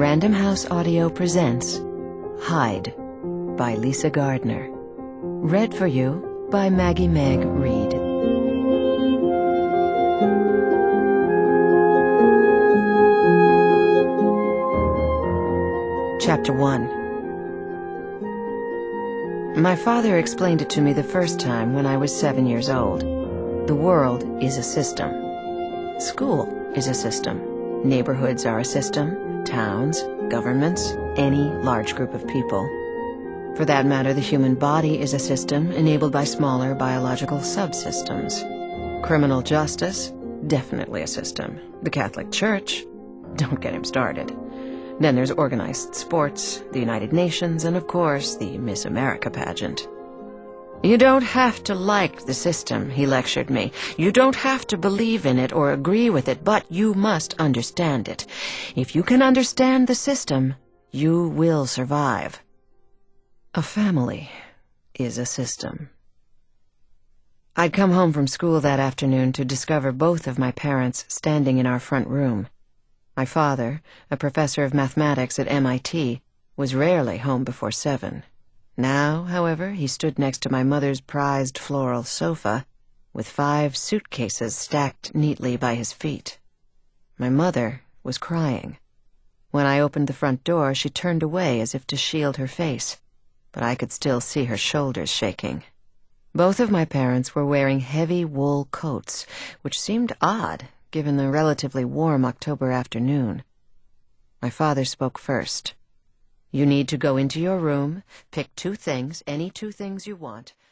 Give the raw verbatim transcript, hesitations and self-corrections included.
Random House Audio presents Hide by Lisa Gardner. Read for you by Maggie Meg Reed. Chapter one. My father explained it to me the first time when I was seven years old. The world is a system. School is a system. Neighborhoods are a system. Towns, governments, any large group of people. For that matter, the human body is a system enabled by smaller biological subsystems. Criminal justice, definitely a system. The Catholic Church, don't get him started. Then there's organized sports, the United Nations, and of course, the Miss America pageant. You don't have to like the system, he lectured me. You don't have to believe in it or agree with it, but you must understand it. If you can understand the system, you will survive. A family is a system. I'd come home from school that afternoon to discover both of my parents standing in our front room. My father, a professor of mathematics at M I T, was rarely home before seven. Now, however, he stood next to my mother's prized floral sofa, with five suitcases stacked neatly by his feet. My mother was crying. When I opened the front door, she turned away as if to shield her face, but I could still see her shoulders shaking. Both of my parents were wearing heavy wool coats, which seemed odd, given the relatively warm October afternoon. My father spoke first. You need to go into your room, pick two things, any two things you want,